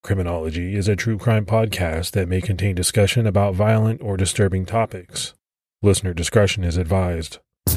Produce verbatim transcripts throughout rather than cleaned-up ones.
Criminology is a true crime podcast that may contain discussion about violent or disturbing topics. Listener discretion is advised.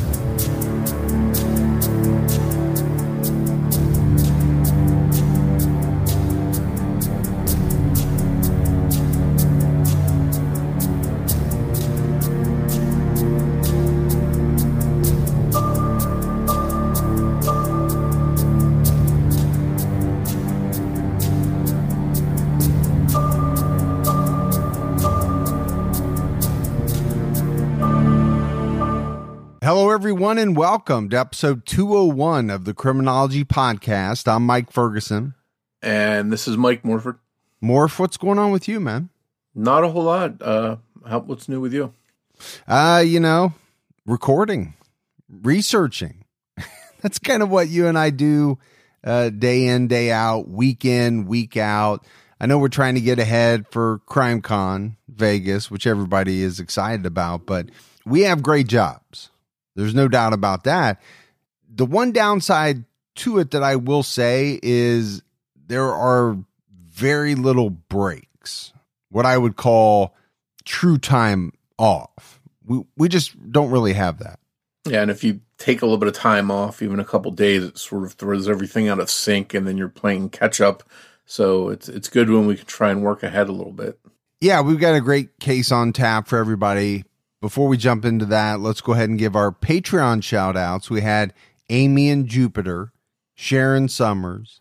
Hello, everyone, and welcome to episode two oh one of the Criminology Podcast. I'm Mike Ferguson. And this is Mike Morford. Morph, what's going on with you, man? Not a whole lot. Uh, how, what's new with you? Uh, you know, recording, researching. That's kind of what you and I do uh, day in, day out, week in, week out. I know we're trying to get ahead for CrimeCon Vegas, which everybody is excited about, but we have great jobs. There's no doubt about that. The one downside to it that I will say is there are very little breaks, what I would call true time off. We we just don't really have that. Yeah, and if you take a little bit of time off, even a couple days, it sort of throws everything out of sync, and then you're playing catch up. So it's it's good when we can try and work ahead a little bit. Yeah, we've got a great case on tap for everybody. Before we jump into that, let's go ahead and give our Patreon shout outs. We had Amy and Jupiter, Sharon Summers,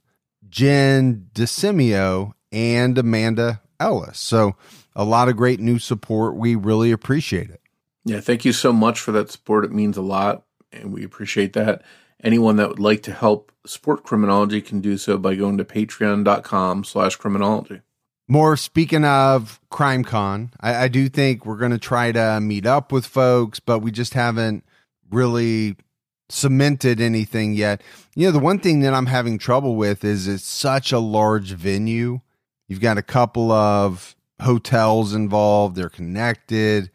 Jen DeSimio, and Amanda Ellis. So a lot of great new support. We really appreciate it. Yeah, thank you so much for that support. It means a lot, and we appreciate that. Anyone that would like to help support Criminology can do so by going to patreon.com slash criminology. More speaking of CrimeCon, I, I do think we're going to try to meet up with folks, but we just haven't really cemented anything yet. You know, the one thing that I'm having trouble with is it's such a large venue. You've got a couple of hotels involved. They're connected.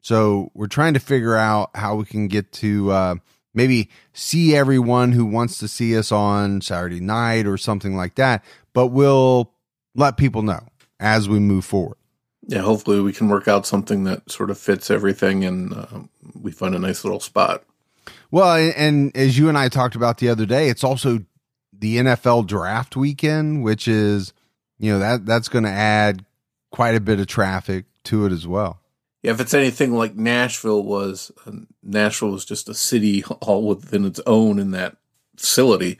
So we're trying to figure out how we can get to uh, maybe see everyone who wants to see us on Saturday night or something like that. But we'll let people know as we move forward. Yeah, hopefully we can work out something that sort of fits everything and uh, we find a nice little spot. Well, and as you and I talked about the other day, it's also the N F L draft weekend, which is, you know, that that's going to add quite a bit of traffic to it as well. Yeah, if it's anything like Nashville was, uh, Nashville was just a city all within its own in that facility.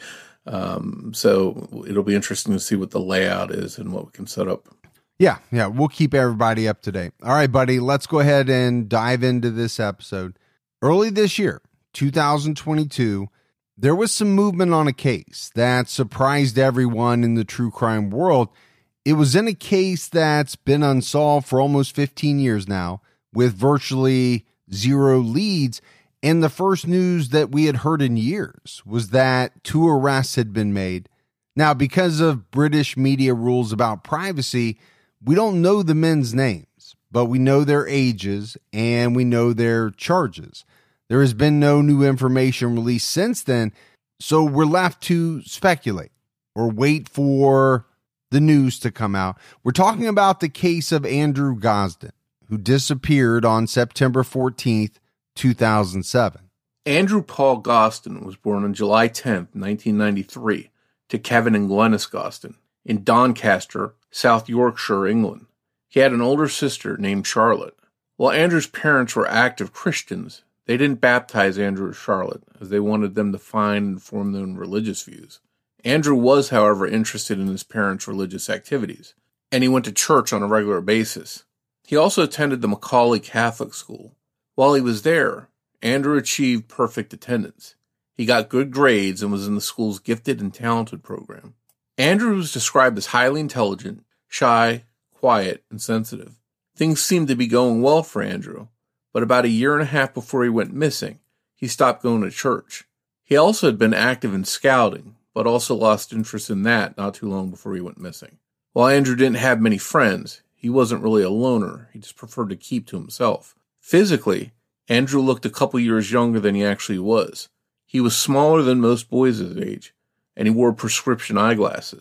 Um, so it'll be interesting to see what the layout is and what we can set up. Yeah, yeah, we'll keep everybody up to date. All right, buddy, let's go ahead and dive into this episode. Early this year, two thousand twenty-two, there was some movement on a case that surprised everyone in the true crime world. It was in a case that's been unsolved for almost fifteen years now, with virtually zero leads. And the first news that we had heard in years was that two arrests had been made. Now, because of British media rules about privacy, we don't know the men's names, but we know their ages and we know their charges. There has been no new information released since then, so we're left to speculate or wait for the news to come out. We're talking about the case of Andrew Gosden, who disappeared on September fourteenth, two thousand seven. Andrew Paul Gosden was born on July tenth, nineteen ninety-three, to Kevin and Glenys Gosden in Doncaster, South Yorkshire, England. He had an older sister named Charlotte. While Andrew's parents were active Christians, they didn't baptize Andrew or Charlotte, as they wanted them to find and form their own religious views. Andrew was, however, interested in his parents' religious activities, and he went to church on a regular basis. He also attended the Macaulay Catholic School. While he was there, Andrew achieved perfect attendance. He got good grades and was in the school's gifted and talented program. Andrew was described as highly intelligent, shy, quiet, and sensitive. Things seemed to be going well for Andrew, but about a year and a half before he went missing, he stopped going to church. He also had been active in scouting, but also lost interest in that not too long before he went missing. While Andrew didn't have many friends, he wasn't really a loner. He just preferred to keep to himself. Physically, Andrew looked a couple years younger than he actually was. He was smaller than most boys his age, and he wore prescription eyeglasses.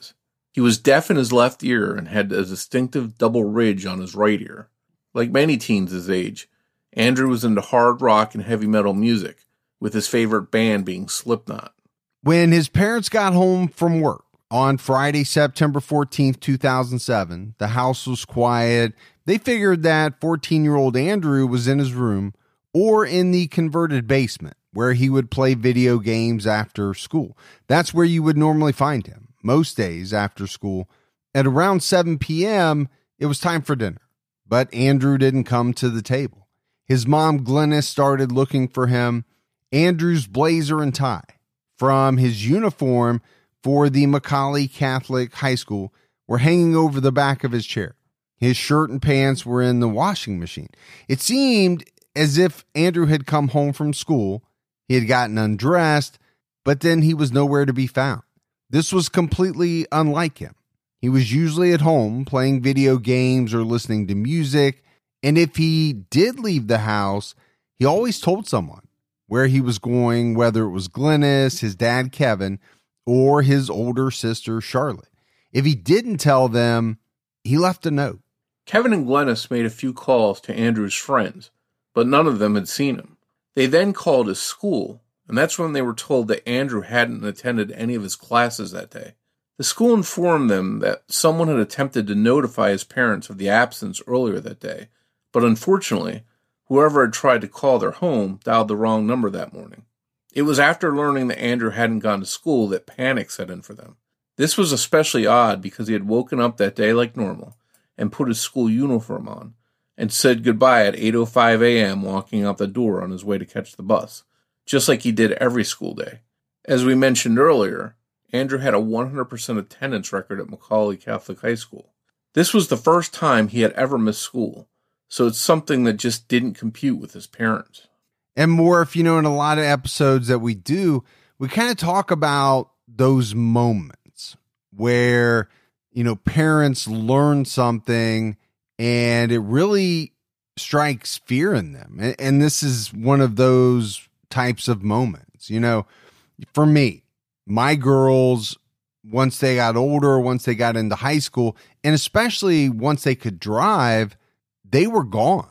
He was deaf in his left ear and had a distinctive double ridge on his right ear. Like many teens his age, Andrew was into hard rock and heavy metal music, with his favorite band being Slipknot. When his parents got home from work on Friday, September fourteenth, two thousand seven, the house was quiet. They figured that fourteen-year-old Andrew was in his room or in the converted basement where he would play video games after school. That's where you would normally find him most days after school. At around seven p.m., it was time for dinner, but Andrew didn't come to the table. His mom, Glennis, started looking for him. Andrew's blazer and tie from his uniform for the McCallie Catholic High School were hanging over the back of his chair. His shirt and pants were in the washing machine. It seemed as if Andrew had come home from school. He had gotten undressed, but then he was nowhere to be found. This was completely unlike him. He was usually at home playing video games or listening to music. And if he did leave the house, he always told someone where he was going, whether it was Glennis, his dad, Kevin, or his older sister, Charlotte. If he didn't tell them, he left a note. Kevin and Glennis made a few calls to Andrew's friends, but none of them had seen him. They then called his school, and that's when they were told that Andrew hadn't attended any of his classes that day. The school informed them that someone had attempted to notify his parents of the absence earlier that day, but unfortunately, whoever had tried to call their home dialed the wrong number that morning. It was after learning that Andrew hadn't gone to school that panic set in for them. This was especially odd because he had woken up that day like normal and put his school uniform on and said goodbye at eight oh five a.m. walking out the door on his way to catch the bus, just like he did every school day. As we mentioned earlier, Andrew had a one hundred percent attendance record at McCallie Catholic High School. This was the first time he had ever missed school, so it's something that just didn't compute with his parents. And more, if you know, in a lot of episodes that we do, we kind of talk about those moments where, you know, parents learn something and it really strikes fear in them. And, and this is one of those types of moments. You know, for me, my girls, once they got older, once they got into high school, and especially once they could drive, they were gone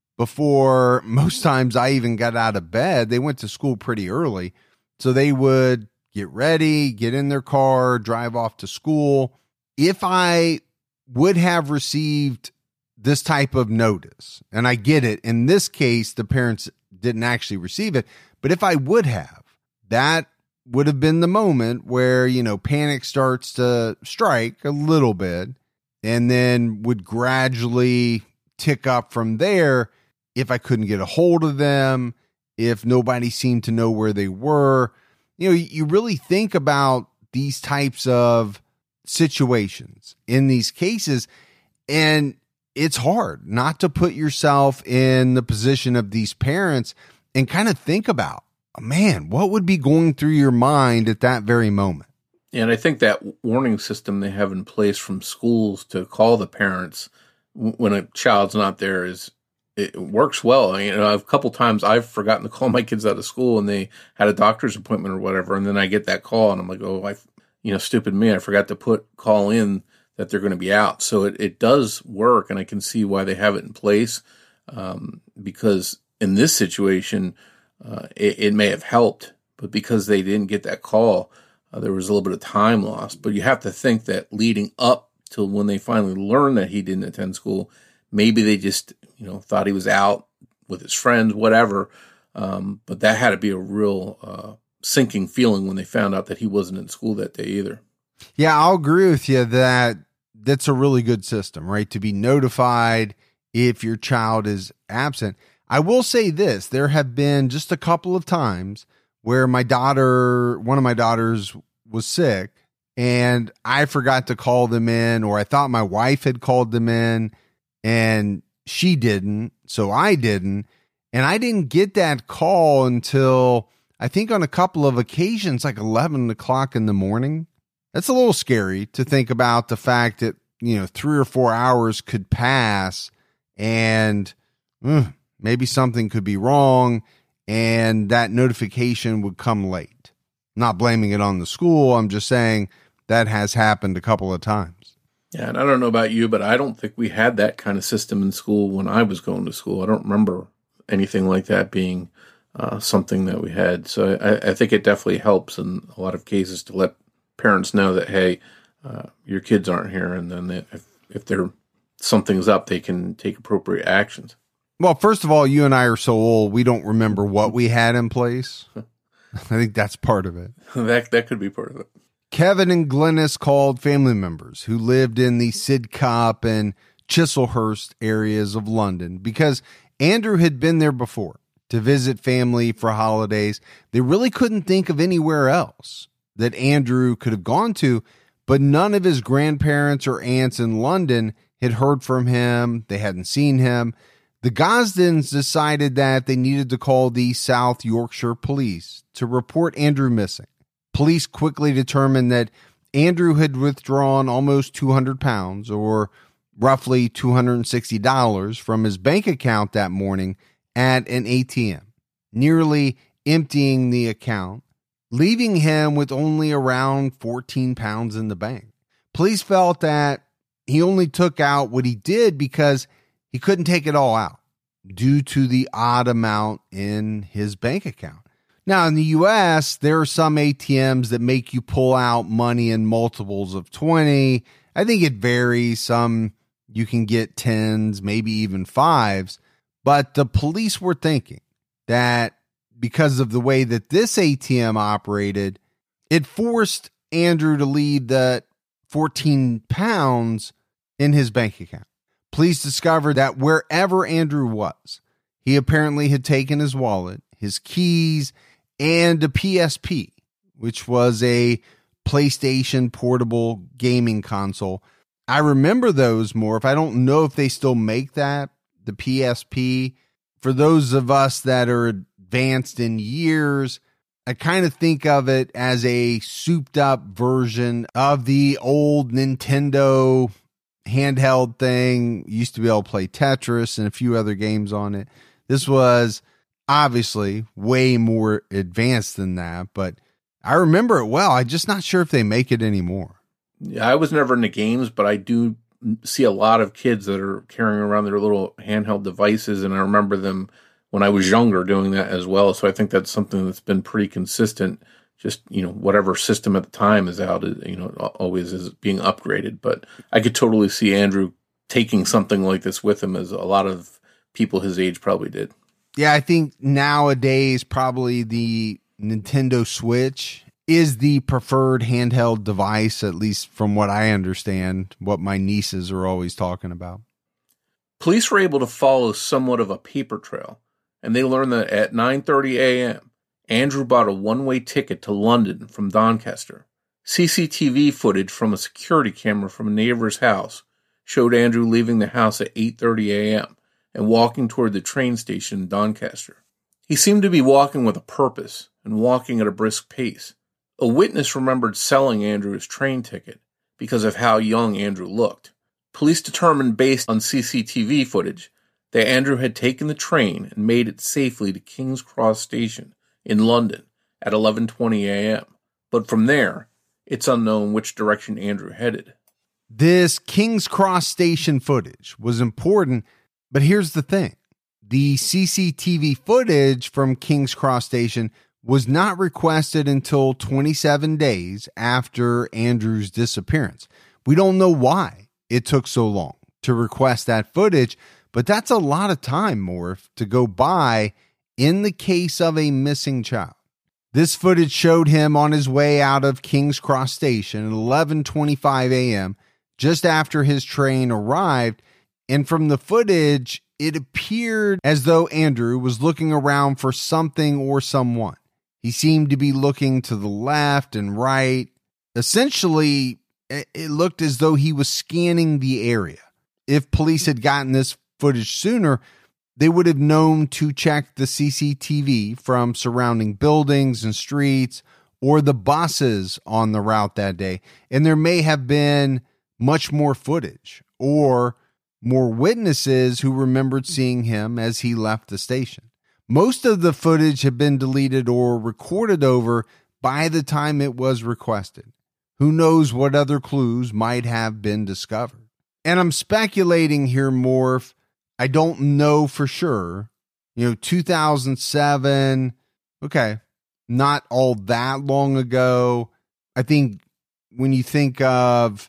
before most times I even got out of bed. They went to school pretty early. So they would get ready, get in their car, drive off to school. If I would have received this type of notice, and I get it, in this case, the parents didn't actually receive it, but if I would have, that would have been the moment where, you know, panic starts to strike a little bit and then would gradually tick up from there. If I couldn't get a hold of them, if nobody seemed to know where they were, you know, you really think about these types of situations in these cases, and it's hard not to put yourself in the position of these parents and kind of think about, oh, man, what would be going through your mind at that very moment? Yeah, and I think that warning system they have in place from schools to call the parents when a child's not there is, it works well. I mean, you know, a couple times I've forgotten to call my kids out of school and they had a doctor's appointment or whatever. And then I get that call and I'm like, oh, I, you know, stupid me. I forgot to put call in that they're going to be out. So it, it does work. And I can see why they have it in place. Um, because in this situation, uh, it, it may have helped, but because they didn't get that call, uh, there was a little bit of time lost. But you have to think that leading up to when they finally learned that he didn't attend school, maybe they just, you know, thought he was out with his friends, whatever. Um, but that had to be a real uh, sinking feeling when they found out that he wasn't in school that day either. Yeah, I'll agree with you that that's a really good system, right? To be notified if your child is absent. I will say this, there have been just a couple of times where my daughter, one of my daughters was sick and I forgot to call them in, or I thought my wife had called them in and she didn't, so I didn't. And I didn't get that call until I think on a couple of occasions, like eleven o'clock in the morning. That's a little scary to think about the fact that, you know, three or four hours could pass and uh, maybe something could be wrong and that notification would come late. I'm not blaming it on the school. I'm just saying that has happened a couple of times. Yeah, and I don't know about you, but I don't think we had that kind of system in school when I was going to school. I don't remember anything like that being uh, something that we had. So I, I think it definitely helps in a lot of cases to let parents know that, hey, uh, your kids aren't here, and then they, if, if they're something's up, they can take appropriate actions. Well, first of all, you and I are so old, we don't remember what we had in place. I think that's part of it. that that could be part of it. Kevin and Glennis called family members who lived in the Sidcup and Chislehurst areas of London because Andrew had been there before to visit family for holidays. They really couldn't think of anywhere else that Andrew could have gone to, but none of his grandparents or aunts in London had heard from him. They hadn't seen him. The Gosdens decided that they needed to call the South Yorkshire police to report Andrew missing. Police quickly determined that Andrew had withdrawn almost two hundred pounds, or roughly two hundred sixty dollars, from his bank account that morning at an A T M, nearly emptying the account, leaving him with only around fourteen pounds in the bank. Police felt that he only took out what he did because he couldn't take it all out due to the odd amount in his bank account. Now, in the U S, there are some A T Ms that make you pull out money in multiples of twenty. I think it varies. Some you can get tens, maybe even fives. But the police were thinking that because of the way that this A T M operated, it forced Andrew to leave the fourteen pounds in his bank account. Police discovered that wherever Andrew was, he apparently had taken his wallet, his keys, and a P S P, which was a PlayStation portable gaming console. I remember those more. If I don't know if they still make that, the P S P. For those of us that are advanced in years, I kind of think of it as a souped up version of the old Nintendo handheld thing. You used to be able to play Tetris and a few other games on it. This was obviously way more advanced than that, but I remember it well. I'm just not sure if they make it anymore. Yeah, I was never into games, but I do see a lot of kids that are carrying around their little handheld devices, and I remember them when I was younger doing that as well. So I think that's something that's been pretty consistent. Just, you know, whatever system at the time is out, you know, always is being upgraded. But I could totally see Andrew taking something like this with him, as a lot of people his age probably did. Yeah, I think nowadays probably the Nintendo Switch is the preferred handheld device, at least from what I understand, what my nieces are always talking about. Police were able to follow somewhat of a paper trail, and they learned that at nine thirty a.m., Andrew bought a one-way ticket to London from Doncaster. C C T V footage from a security camera from a neighbor's house showed Andrew leaving the house at eight thirty a.m. and walking toward the train station in Doncaster. He seemed to be walking with a purpose and walking at a brisk pace. A witness remembered selling Andrew his train ticket because of how young Andrew looked. Police determined, based on C C T V footage, that Andrew had taken the train and made it safely to King's Cross Station in London at eleven twenty a.m. But from there, it's unknown which direction Andrew headed. This King's Cross Station footage was important, but here's the thing. The C C T V footage from King's Cross Station was not requested until twenty-seven days after Andrew's disappearance. We don't know why it took so long to request that footage, but that's a lot of time, Morph, to go by in the case of a missing child. This footage showed him on his way out of King's Cross Station at eleven twenty-five a.m., just after his train arrived, and from the footage, it appeared as though Andrew was looking around for something or someone. He seemed to be looking to the left and right. Essentially, it looked as though he was scanning the area. If police had gotten this footage sooner, they would have known to check the C C T V from surrounding buildings and streets or the buses on the route that day. And there may have been much more footage or more witnesses who remembered seeing him as he left the station. Most of the footage had been deleted or recorded over by the time it was requested. Who knows what other clues might have been discovered? And I'm speculating here, Morph. I don't know for sure. You know, two thousand seven, okay, not all that long ago. I think when you think of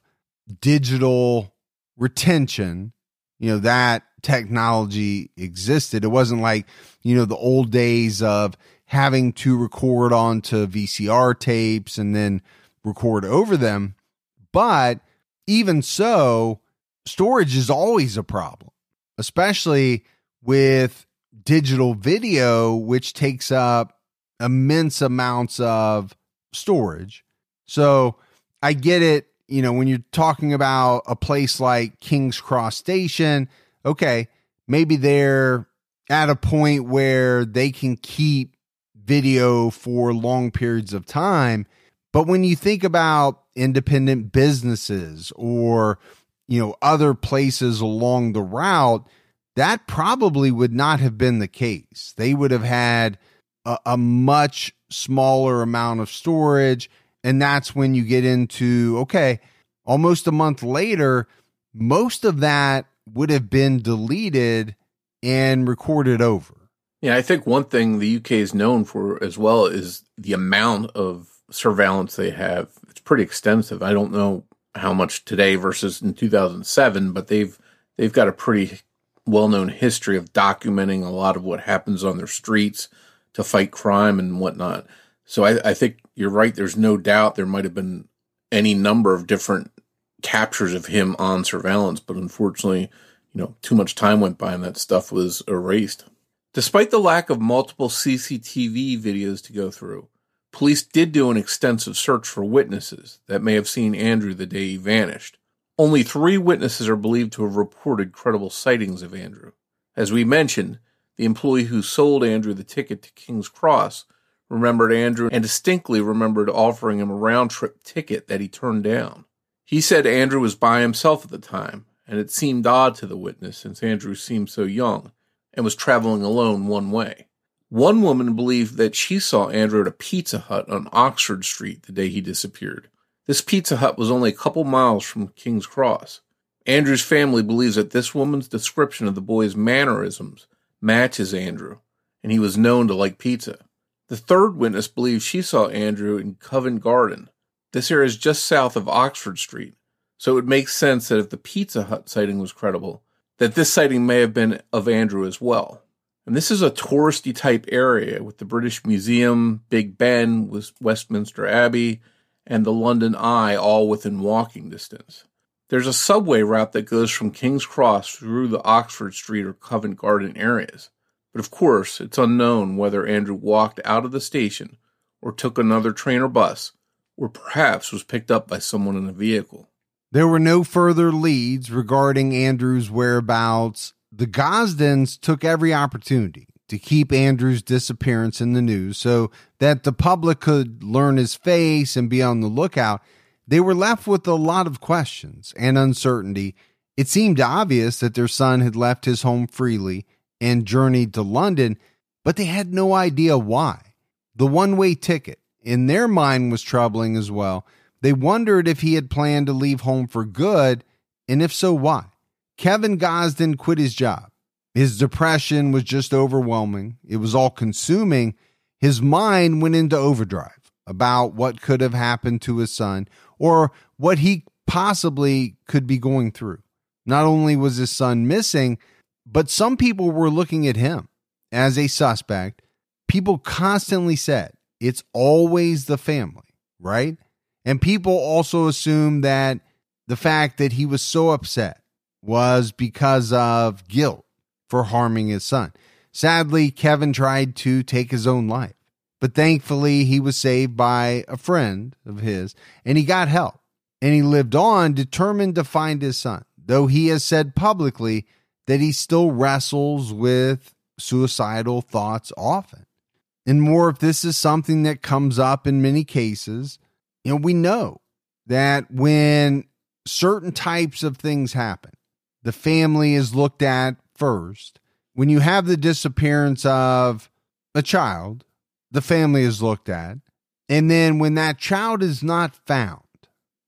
digital retention, you know, that technology existed. It wasn't like, you know, the old days of having to record onto V C R tapes and then record over them. But even so, storage is always a problem, especially with digital video, which takes up immense amounts of storage. So I get it. You know, when you're talking about a place like King's Cross Station, okay, maybe they're at a point where they can keep video for long periods of time. But when you think about independent businesses or, you know, other places along the route, that probably would not have been the case. They would have had a, a much smaller amount of storage. And that's when you get into, okay, almost a month later, most of that would have been deleted and recorded over. Yeah, I think one thing the U K is known for as well is the amount of surveillance they have. It's pretty extensive. I don't know how much today versus in two thousand seven, but they've they've got a pretty well-known history of documenting a lot of what happens on their streets to fight crime and whatnot. So I, I think you're right. There's no doubt there might have been any number of different captures of him on surveillance, but unfortunately, you know, too much time went by and that stuff was erased. Despite the lack of multiple C C T V videos to go through, police did do an extensive search for witnesses that may have seen Andrew the day he vanished. Only three witnesses are believed to have reported credible sightings of Andrew. As we mentioned, the employee who sold Andrew the ticket to King's Cross remembered Andrew and distinctly remembered offering him a round-trip ticket that he turned down. He said Andrew was by himself at the time, and it seemed odd to the witness since Andrew seemed so young and was traveling alone one way. One woman believed that she saw Andrew at a Pizza Hut on Oxford Street the day he disappeared. This Pizza Hut was only a couple miles from King's Cross. Andrew's family believes that this woman's description of the boy's mannerisms matches Andrew, and he was known to like pizza. The third witness believes she saw Andrew in Covent Garden. This area is just south of Oxford Street, so it would make sense that if the Pizza Hut sighting was credible, that this sighting may have been of Andrew as well. And this is a touristy type area with the British Museum, Big Ben, Westminster Abbey, and the London Eye all within walking distance. There's a subway route that goes from King's Cross through the Oxford Street or Covent Garden areas. But of course, it's unknown whether Andrew walked out of the station or took another train or bus, or perhaps was picked up by someone in a vehicle. There were no further leads regarding Andrew's whereabouts. The Gosdens took every opportunity to keep Andrew's disappearance in the news so that the public could learn his face and be on the lookout. They were left with a lot of questions and uncertainty. It seemed obvious that their son had left his home freely and journeyed to London, but they had no idea why. The one-way ticket in their mind was troubling as well. They wondered if he had planned to leave home for good, and if so, why. Kevin Gosden quit his job. His depression was just overwhelming. It was all consuming. His mind went into overdrive about what could have happened to his son or what he possibly could be going through. Not only was his son missing, but some people were looking at him as a suspect. People constantly said, it's always the family, right? And people also assumed that the fact that he was so upset was because of guilt for harming his son. Sadly, Kevin tried to take his own life, but thankfully he was saved by a friend of his and he got help, and he lived on determined to find his son, though he has said publicly that he still wrestles with suicidal thoughts often. And more, if this is something that comes up in many cases, you know, we know that when certain types of things happen, the family is looked at first. When you have the disappearance of a child, the family is looked at. And then when that child is not found,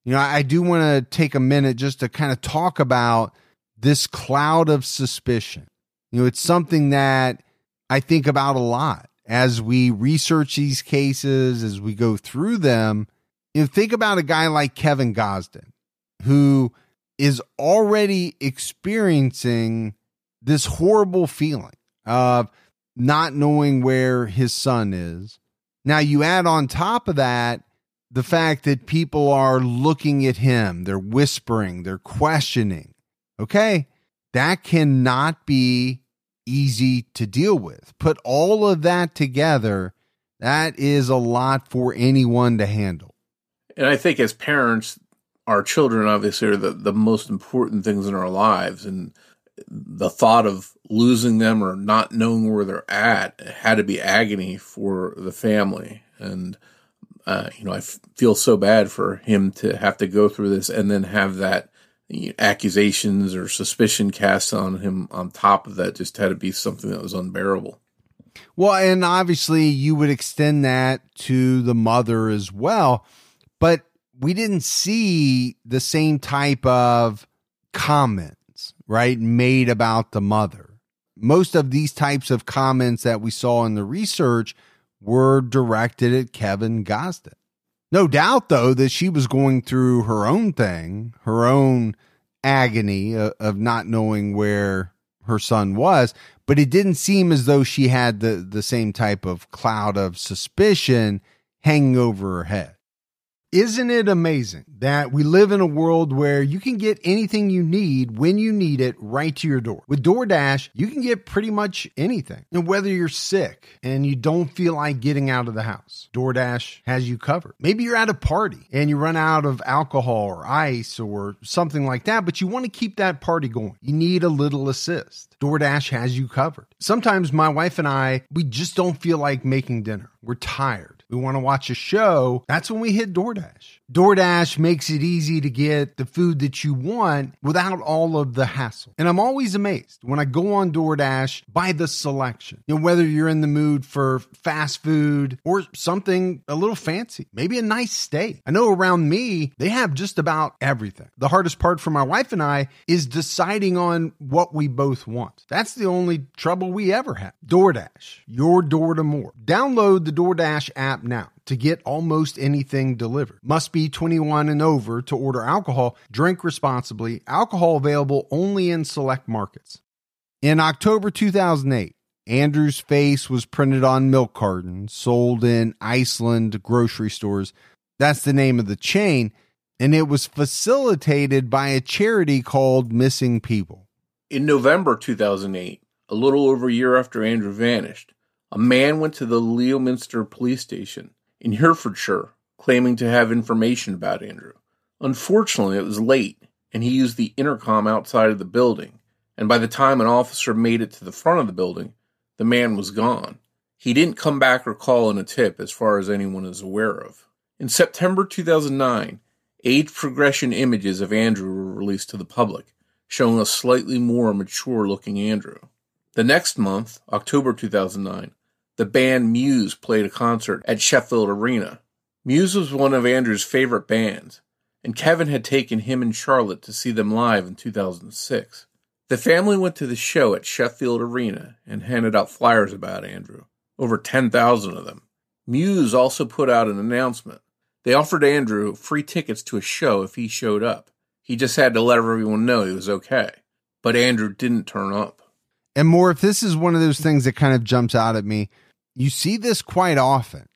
You know, I do want to take a minute just to kind of talk about this cloud of suspicion. You know, it's something that I think about a lot as we research these cases, as we go through them. You know, think about a guy like Kevin Gosden, who is already experiencing this horrible feeling of not knowing where his son is. Now, you add on top of that the fact that people are looking at him, they're whispering, they're questioning. Okay, that cannot be easy to deal with. Put all of that together, that is a lot for anyone to handle. And I think as parents, our children obviously are the, the most important things in our lives. And the thought of losing them or not knowing where they're at had to be agony for the family. And Uh, you know, I f- feel so bad for him to have to go through this and then have that you know, accusations or suspicion cast on him on top of that just had to be something that was unbearable. Well, and obviously you would extend that to the mother as well, but we didn't see the same type of comments, right, made about the mother. Most of these types of comments that we saw in the research were directed at Kevin Gosden. No doubt, though, that she was going through her own thing, her own agony of, of not knowing where her son was, but it didn't seem as though she had the, the same type of cloud of suspicion hanging over her head. Isn't it amazing that we live in a world where you can get anything you need when you need it right to your door? With DoorDash, you can get pretty much anything. And whether you're sick and you don't feel like getting out of the house, DoorDash has you covered. Maybe you're at a party and you run out of alcohol or ice or something like that, but you want to keep that party going. You need a little assist. DoorDash has you covered. Sometimes my wife and I, we just don't feel like making dinner. We're tired. We want to watch a show. That's when we hit DoorDash. DoorDash makes it easy to get the food that you want without all of the hassle. And I'm always amazed when I go on DoorDash by the selection. You know, whether you're in the mood for fast food or something a little fancy, maybe a nice steak. I know around me, they have just about everything. The hardest part for my wife and I is deciding on what we both want. That's the only trouble we ever have. DoorDash, your door to more. Download the DoorDash app now to get almost anything delivered. Must be twenty-one and over to order alcohol. Drink responsibly. Alcohol available only in select markets. In October two thousand eight, Andrew's face was printed on milk cartons sold in Iceland grocery stores. That's the name of the chain, and it was facilitated by a charity called Missing People. In November two thousand eight, a little over a year after Andrew vanished, a man went to the Leominster police station in Herefordshire claiming to have information about Andrew. Unfortunately, it was late, and he used the intercom outside of the building, and by the time an officer made it to the front of the building, the man was gone. He didn't come back or call in a tip as far as anyone is aware of. In September two thousand nine, age progression images of Andrew were released to the public, showing a slightly more mature-looking Andrew. The next month, October two thousand nine, the band Muse played a concert at Sheffield Arena. Muse was one of Andrew's favorite bands, and Kevin had taken him and Charlotte to see them live in two thousand six. The family went to the show at Sheffield Arena and handed out flyers about Andrew, over ten thousand of them. Muse also put out an announcement. They offered Andrew free tickets to a show if he showed up. He just had to let everyone know he was okay. But Andrew didn't turn up. And more, if this is one of those things that kind of jumps out at me, you see this quite often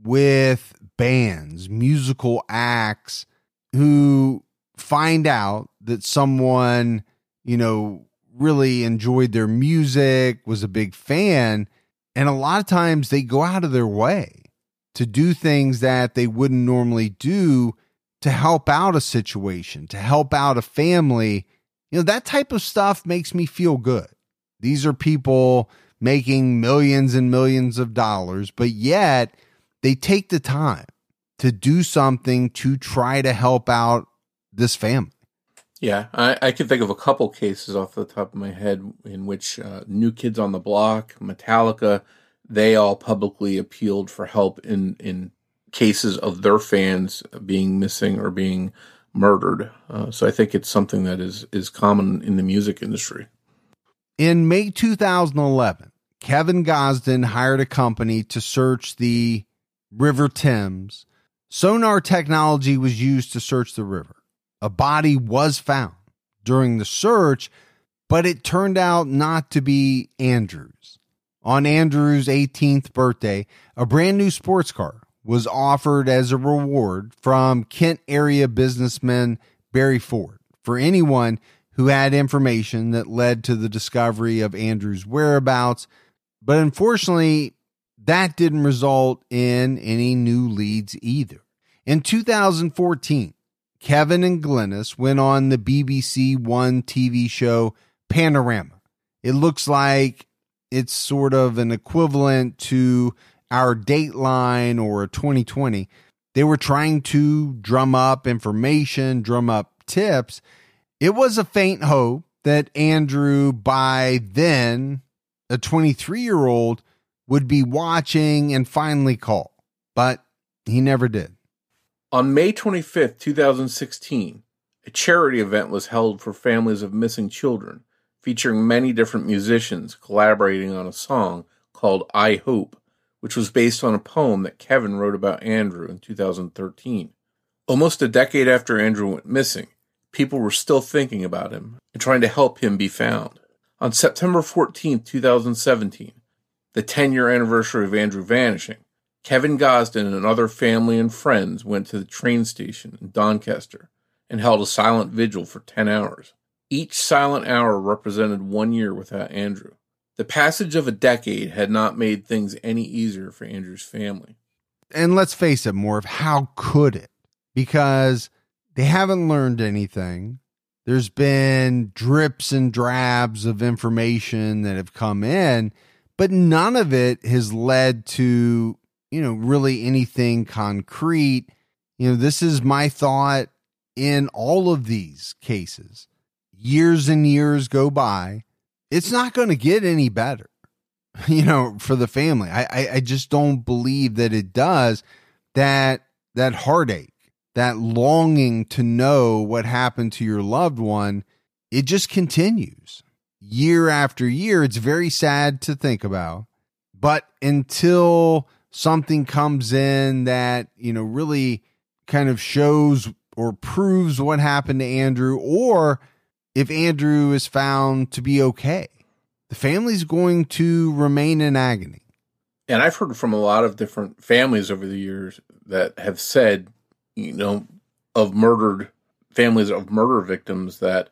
with bands, musical acts who find out that someone, you know, really enjoyed their music, was a big fan, and a lot of times they go out of their way to do things that they wouldn't normally do to help out a situation, to help out a family. You know, that type of stuff makes me feel good. These are people making millions and millions of dollars, but yet they take the time to do something to try to help out this family. Yeah, I, I can think of a couple cases off the top of my head in which uh, New Kids on the Block, Metallica, they all publicly appealed for help in, in cases of their fans being missing or being murdered. Uh, so I think it's something that is, is common in the music industry. In May two thousand eleven, Kevin Gosden hired a company to search the River Thames. Sonar technology was used to search the river. A body was found during the search, but it turned out not to be Andrew's. On Andrew's eighteenth birthday, a brand new sports car was offered as a reward from Kent area businessman Barry Ford for anyone who had information that led to the discovery of Andrew's whereabouts. But unfortunately, that didn't result in any new leads either. In two thousand fourteen, Kevin and Glynis went on the B B C One T V show Panorama. It looks like it's sort of an equivalent to our Dateline or twenty twenty. They were trying to drum up information, drum up tips. It was a faint hope that Andrew, by then a twenty-three-year-old, would be watching and finally call, but he never did. On May twenty-fifth, twenty sixteen, a charity event was held for families of missing children, featuring many different musicians collaborating on a song called I Hope, which was based on a poem that Kevin wrote about Andrew in two thousand thirteen. Almost a decade after Andrew went missing, people were still thinking about him and trying to help him be found. On September fourteenth, twenty seventeen, the ten-year anniversary of Andrew vanishing, Kevin Gosden and other family and friends went to the train station in Doncaster and held a silent vigil for ten hours. Each silent hour represented one year without Andrew. The passage of a decade had not made things any easier for Andrew's family. And let's face it, Morv, how could it? Because they haven't learned anything. There's been drips and drabs of information that have come in, but none of it has led to, you know, really anything concrete. You know, this is my thought in all of these cases. Years and years go by. It's not going to get any better, you know, for the family. I, I, I just don't believe that it does. That, that heartache, that longing to know what happened to your loved one, it just continues year after year. It's very sad to think about, but until something comes in that, you know, really kind of shows or proves what happened to Andrew, or if Andrew is found to be okay, the family's going to remain in agony. And I've heard from a lot of different families over the years that have said, you know, of murdered families of murder victims, that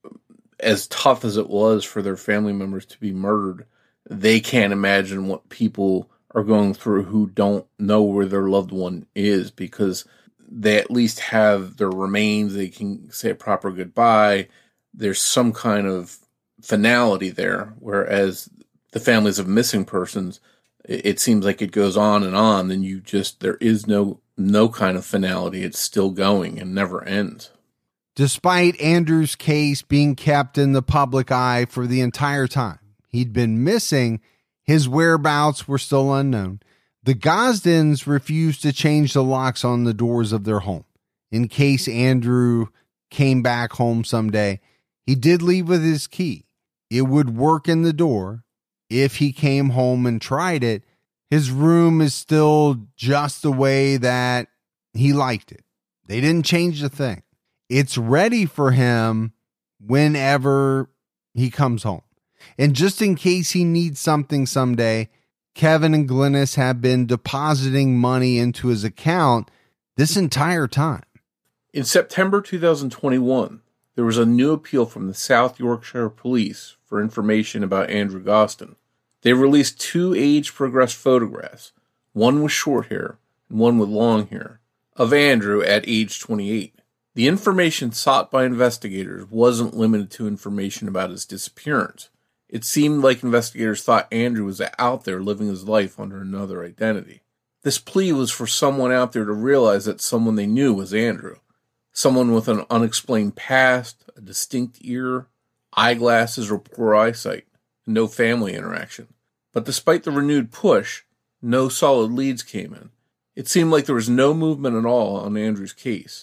as tough as it was for their family members to be murdered, they can't imagine what people are going through who don't know where their loved one is, because they at least have their remains. They can say a proper goodbye. There's some kind of finality there, whereas the families of missing persons, it seems like it goes on and on, and you just, there is no no kind of finality. It's still going and never ends. Despite Andrew's case being kept in the public eye for the entire time he'd been missing, his whereabouts were still unknown. The Gosdens refused to change the locks on the doors of their home in case Andrew came back home someday. He did leave with his key. It would work in the door if he came home and tried it. His room is still just the way that he liked it. They didn't change the thing. It's ready for him whenever he comes home. And just in case he needs something someday, Kevin and Glynis have been depositing money into his account this entire time. In September twenty twenty-one, there was a new appeal from the South Yorkshire Police for information about Andrew Gosden. They released two age-progressed photographs, one with short hair and one with long hair, of Andrew at age twenty-eight. The information sought by investigators wasn't limited to information about his disappearance. It seemed like investigators thought Andrew was out there living his life under another identity. This plea was for someone out there to realize that someone they knew was Andrew. Someone with an unexplained past, a distinct ear, eyeglasses or poor eyesight, and no family interaction. But despite the renewed push, no solid leads came in. It seemed like there was no movement at all on Andrew's case.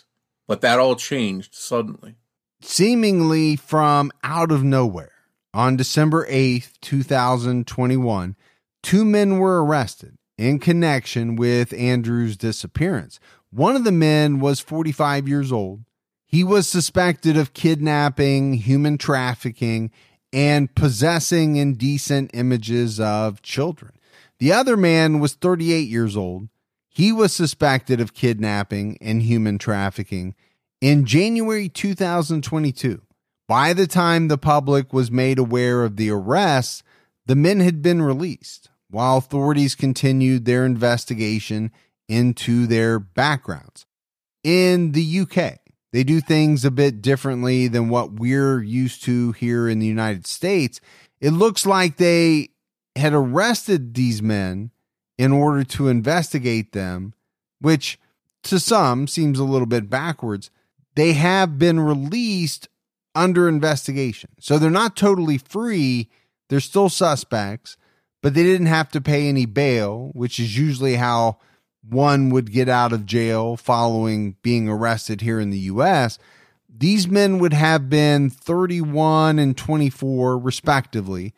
But that all changed suddenly. Seemingly from out of nowhere, on December eighth, two thousand twenty-one, two men were arrested in connection with Andrew's disappearance. One of the men was forty-five years old. He was suspected of kidnapping, human trafficking, and possessing indecent images of children. The other man was thirty-eight years old. He was suspected of kidnapping and human trafficking in January two thousand twenty-two. By the time the public was made aware of the arrests, the men had been released, while authorities continued their investigation into their backgrounds. In the U K, they do things a bit differently than what we're used to here in the United States. It looks like they had arrested these men in order to investigate them, which to some seems a little bit backwards. They have been released under investigation. So they're not totally free. They're still suspects, but they didn't have to pay any bail, which is usually how one would get out of jail following being arrested here in the U S. These men would have been thirty-one and twenty-four, respectively,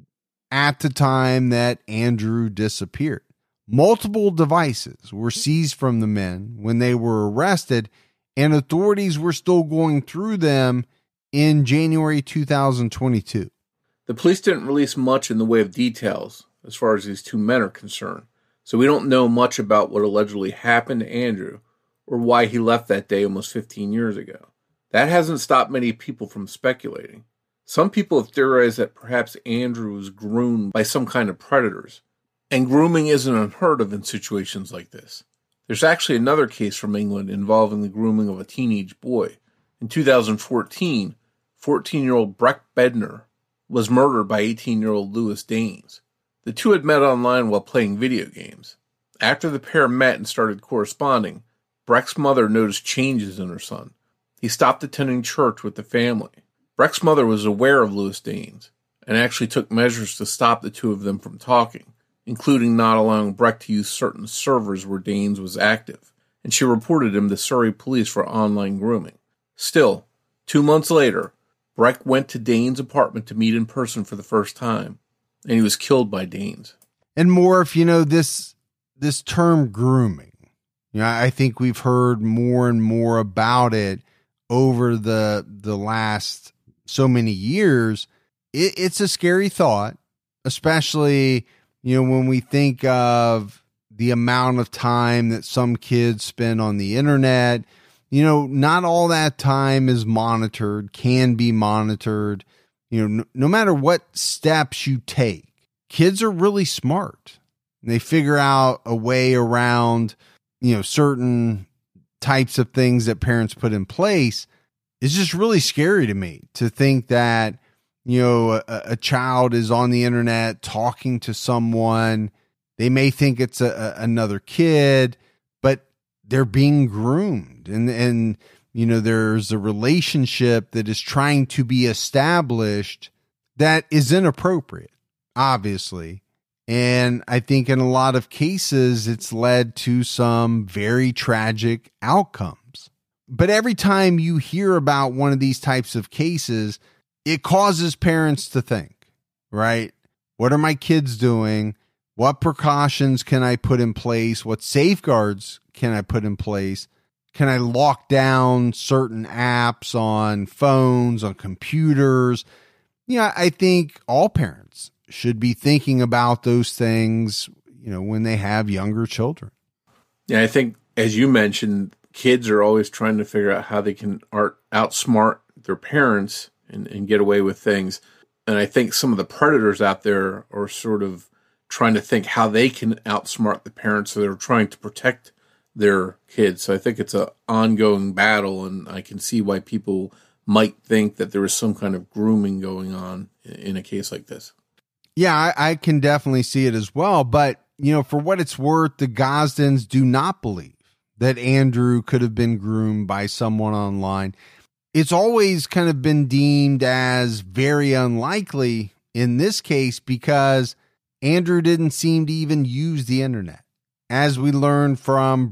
at the time that Andrew disappeared. Multiple devices were seized from the men when they were arrested, and authorities were still going through them in January two thousand twenty-two. The police didn't release much in the way of details as far as these two men are concerned, so we don't know much about what allegedly happened to Andrew or why he left that day almost fifteen years ago. That hasn't stopped many people from speculating. Some people have theorized that perhaps Andrew was groomed by some kind of predators, and grooming isn't unheard of in situations like this. There's actually another case from England involving the grooming of a teenage boy. In two thousand fourteen, fourteen-year-old Breck Bednar was murdered by eighteen-year-old Lewis Danes. The two had met online while playing video games. After the pair met and started corresponding, Breck's mother noticed changes in her son. He stopped attending church with the family. Breck's mother was aware of Lewis Danes and actually took measures to stop the two of them from talking, including not allowing Breck to use certain servers where Danes was active, and she reported him to Surrey police for online grooming. Still, two months later, Breck went to Danes' apartment to meet in person for the first time, and he was killed by Danes. And more, if you know, this this term grooming, you know, I think we've heard more and more about it over the the last so many years. It, it's a scary thought, especially, you know, when we think of the amount of time that some kids spend on the internet. You know, not all that time is monitored, can be monitored. You know, no, no matter what steps you take, kids are really smart. They figure out a way around, you know, certain types of things that parents put in place. It's just really scary to me to think that, you know, a, a child is on the internet talking to someone. They may think it's a, a, another kid, but they're being groomed, and, and, you know, there's a relationship that is trying to be established that is inappropriate, obviously. And I think in a lot of cases, it's led to some very tragic outcomes. But every time you hear about one of these types of cases, it causes parents to think, right? What are my kids doing? What precautions can I put in place? What safeguards can I put in place? Can I lock down certain apps on phones, on computers? Yeah, I think all parents should be thinking about those things, you know, when they have younger children. Yeah, I think, as you mentioned, kids are always trying to figure out how they can art, outsmart their parents and, and get away with things. And I think some of the predators out there are sort of trying to think how they can outsmart the parents, so they're trying to protect their kids. So I think it's an ongoing battle, and I can see why people might think that there is some kind of grooming going on in a case like this. Yeah, I, I can definitely see it as well. But, you know, for what it's worth, the Gosdens do not believe that Andrew could have been groomed by someone online. It's always kind of been deemed as very unlikely in this case because Andrew didn't seem to even use the internet. As we learned from Breck